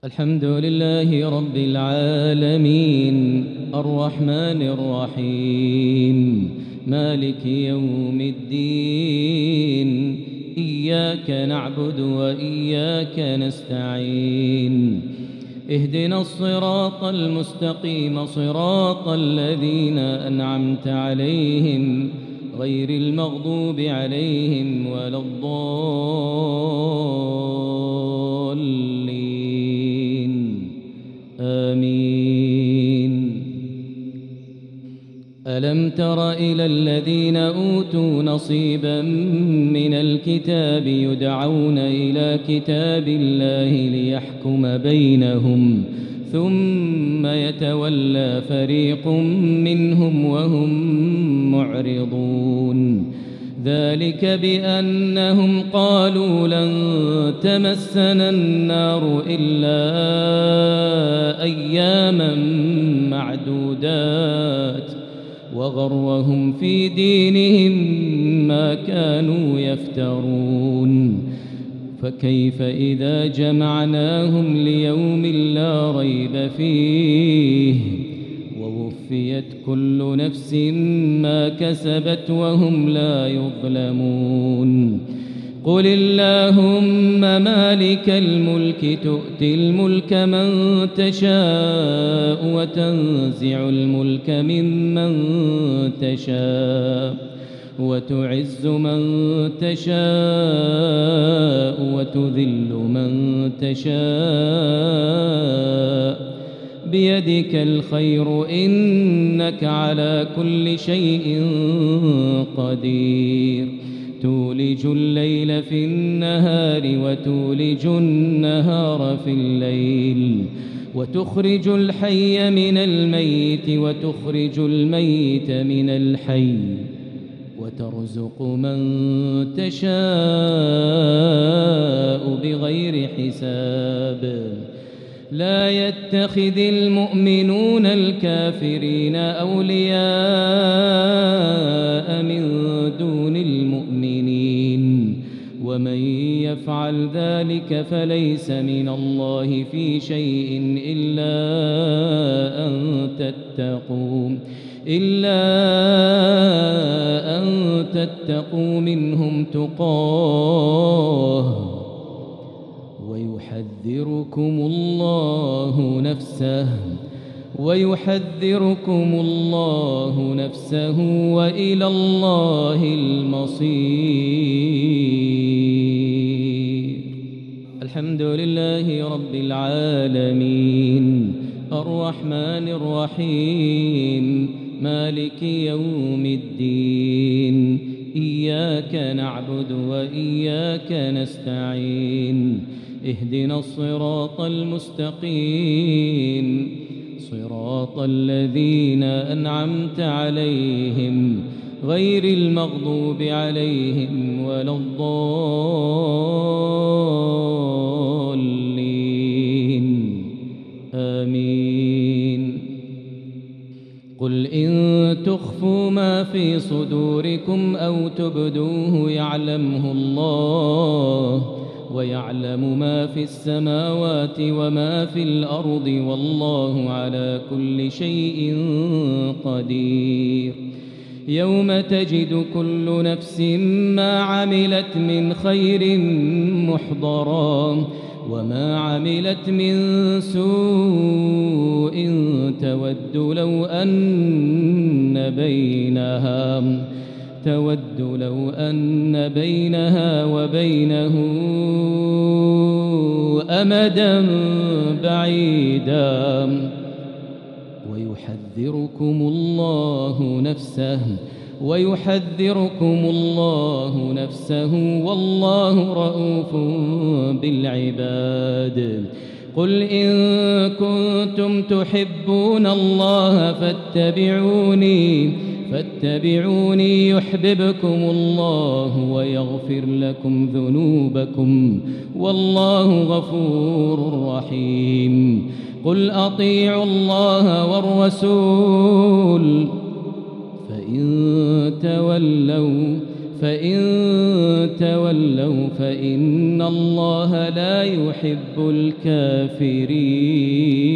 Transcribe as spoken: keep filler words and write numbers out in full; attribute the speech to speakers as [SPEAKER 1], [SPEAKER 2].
[SPEAKER 1] الحمد لله رب العالمين الرحمن الرحيم مالك يوم الدين إياك نعبد وإياك نستعين اهدنا الصراط المستقيم صراط الذين أنعمت عليهم غير المغضوب عليهم ولا الضالين آمين. ألم تر إلى الذين أوتوا نصيبا من الكتاب يدعون إلى كتاب الله ليحكم بينهم ثم يتولى فريق منهم وهم معرضون ذلك بأنهم قالوا لن تمسنا النار إلا أياما معدودات وغرهم في دينهم ما كانوا يفترون فكيف إذا جمعناهم ليوم لا ريب فيه ووفيت كل نفس ما كسبت وهم لا يظلمون قل اللهم مالك الملك تؤتي الملك من تشاء وتنزع الملك ممن تشاء وتعز من تشاء وتذل من تشاء بيدك الخير إنك على كل شيء قدير تولج الليل في النهار وتولج النهار في الليل وتخرج الحي من الميت وتخرج الميت من الحي وترزق من تشاء بغير حساب لا يتخذ المؤمنون الكافرين أولياء من دون المؤمنين ومن يفعل ذلك فليس من الله في شيء إلا أن تتقوا إلا أن تتقوا منهم تقاه ويحذركم الله نفسه ويحذركم الله نفسه وإلى الله المصير. الحمد لله رب العالمين الرحمن الرحيم مالك يوم الدين إياك نعبد وإياك نستعين اهدنا الصراط المستقيم صراط الذين أنعمت عليهم غير المغضوب عليهم ولا الضالين آمين. قل إن تخفوا ما في صدوركم أو تبدوه يعلمه الله ويعلم ما في السماوات وما في الأرض والله على كل شيء قدير يوم تجد كل نفس ما عملت من خير محضرا وما عملت من سوء تود لو أن بينها تود لو أن بينها وبينه أمدا بعيدا ويحذركم الله نفسه ويحذركم الله نفسه والله رؤوف بالعباد. قل إن كنتم تحبون الله فاتبعوني فاتبعوني يحببكم الله ويغفر لكم ذنوبكم والله غفور رحيم. قل أطيعوا الله والرسول فإن تولوا فإن تولوا فإن الله لا يحب الكافرين.